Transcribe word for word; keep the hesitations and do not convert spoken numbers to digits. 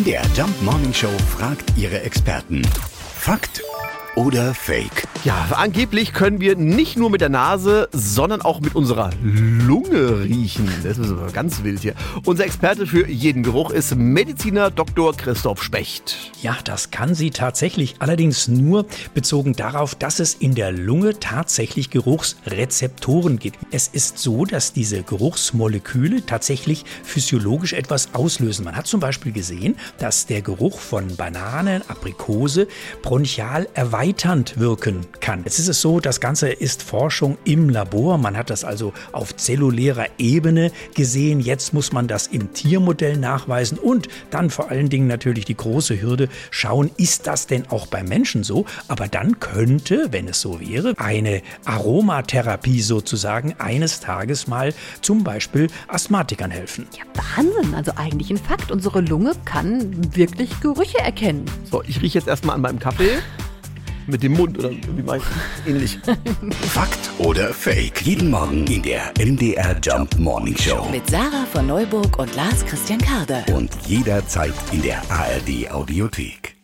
der Jump Morning Show fragt ihre Experten. Fakt oder Fake? Ja, angeblich können wir nicht nur mit der Nase, sondern auch mit unserer Lunge riechen. Das ist aber ganz wild hier. Unser Experte für jeden Geruch ist Mediziner Doktor Christoph Specht. Ja, das kann sie tatsächlich, allerdings nur bezogen darauf, dass es in der Lunge tatsächlich Geruchsrezeptoren gibt. Es ist so, dass diese Geruchsmoleküle tatsächlich physiologisch etwas auslösen. Man hat zum Beispiel gesehen, dass der Geruch von Bananen, Aprikose bronchial erweiternd wirken kann. Jetzt ist es so, das Ganze ist Forschung im Labor. Man hat das also auf zellulärer Ebene gesehen. Jetzt muss man das im Tiermodell nachweisen und dann vor allen Dingen natürlich die große Hürde schauen, ist das denn auch beim Menschen so? Aber dann könnte, wenn es so wäre, eine Aromatherapie sozusagen eines Tages mal zum Beispiel Asthmatikern helfen. Ja, Wahnsinn. Also eigentlich ein Fakt. Unsere Lunge kann wirklich Gerüche erkennen. So, ich rieche jetzt erstmal an meinem Kaffee. Mit dem Mund oder wie meinst du? Ähnlich. Fakt oder Fake? Jeden Morgen in der M D R Jump Morning Show. Mit Sarah von Neuburg und Lars Christian Karde. Und jederzeit in der A R D Audiothek.